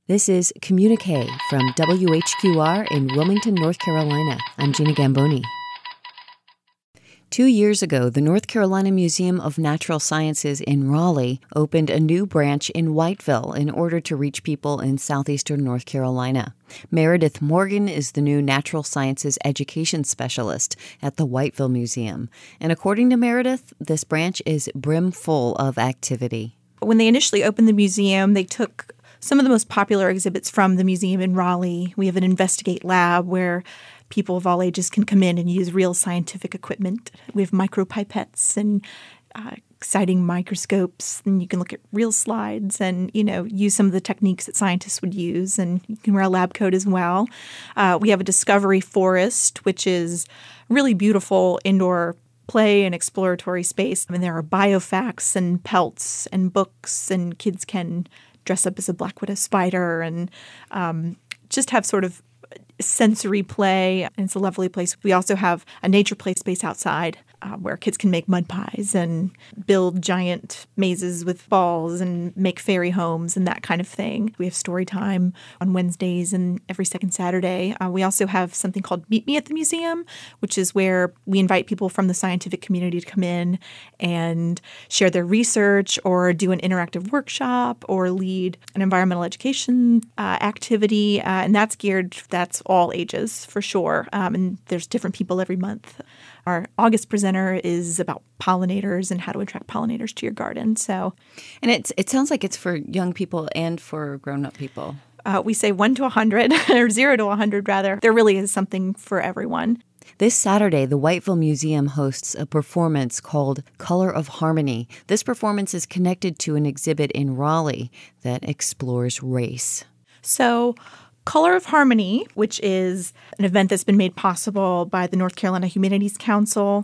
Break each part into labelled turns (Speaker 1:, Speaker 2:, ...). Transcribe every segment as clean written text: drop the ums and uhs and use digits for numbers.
Speaker 1: This is Communique from WHQR in Wilmington, North Carolina. I'm Gina Gamboni. 2 years ago, the North Carolina Museum of Natural Sciences in Raleigh opened a new branch in Whiteville in order to reach people in southeastern North Carolina. Meredith Morgan is the new Natural Sciences Education Specialist at the Whiteville Museum. And according to Meredith, this branch is brimful of activity.
Speaker 2: When they initially opened the museum, they took some of the most popular exhibits from the museum in Raleigh. We have an Investigate lab where people of all ages can come in and use real scientific equipment. We have micropipettes and exciting microscopes, and you can look at real slides and, use some of the techniques that scientists would use, and you can wear a lab coat as well. We have a discovery forest, which is really beautiful indoor play and exploratory space. I mean, there are biofacts and pelts and books, and kids can dress up as a black widow spider and just have sort of sensory play. And it's a lovely place. We also have a nature play space outside where kids can make mud pies and build giant mazes with balls and make fairy homes and that kind of thing. We have story time on Wednesdays and every second Saturday. We also have something called Meet Me at the Museum, which is where we invite people from the scientific community to come in and share their research or do an interactive workshop or lead an environmental education activity. And that's all ages for sure. And there's different people every month. Our August presenter is about pollinators and how to attract pollinators to your garden.
Speaker 1: And it sounds like it's for young people and for grown-up people.
Speaker 2: We say 1 to 100, or 0 to 100 rather. There really is something for everyone.
Speaker 1: This Saturday, the Whiteville Museum hosts a performance called Color of Harmony. This performance is connected to an exhibit in Raleigh that explores race.
Speaker 2: So Color of Harmony, which is an event that's been made possible by the North Carolina Humanities Council,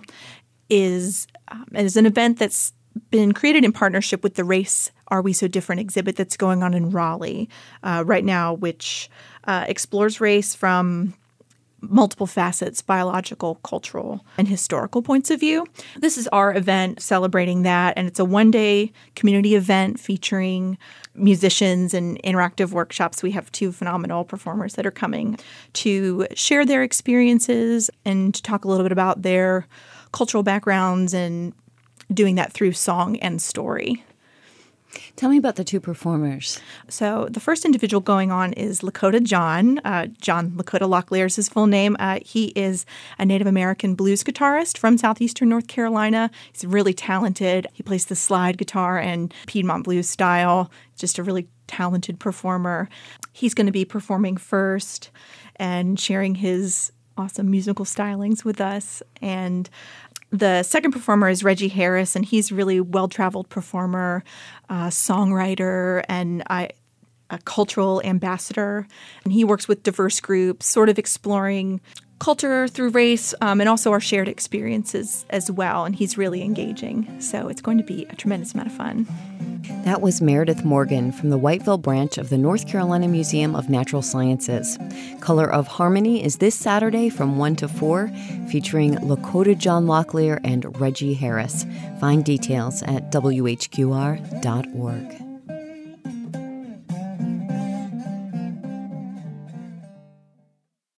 Speaker 2: is an event that's been created in partnership with the Race Are We So Different exhibit that's going on in Raleigh right now, which explores race from multiple facets, biological, cultural, and historical points of view. This is our event celebrating that, and it's a one-day community event featuring musicians and interactive workshops. We have 2 phenomenal performers that are coming to share their experiences and to talk a little bit about their cultural backgrounds and doing that through song and story.
Speaker 1: Tell me about the 2 performers.
Speaker 2: So the first individual going on is Lakota John. John Lakota Locklear is his full name. He is a Native American blues guitarist from southeastern North Carolina. He's really talented. He plays the slide guitar and Piedmont blues style. Just a really talented performer. He's going to be performing first and sharing his awesome musical stylings with us. And the second performer is Reggie Harris, and he's a really well-traveled performer, songwriter, and a cultural ambassador. And he works with diverse groups, sort of exploring culture through race and also our shared experiences as well. And he's really engaging. So it's going to be a tremendous amount of fun.
Speaker 1: That was Meredith Morgan from the Whiteville branch of the North Carolina Museum of Natural Sciences. Color of Harmony is this Saturday from 1 to 4, featuring Lakota John Locklear and Reggie Harris. Find details at WHQR.org.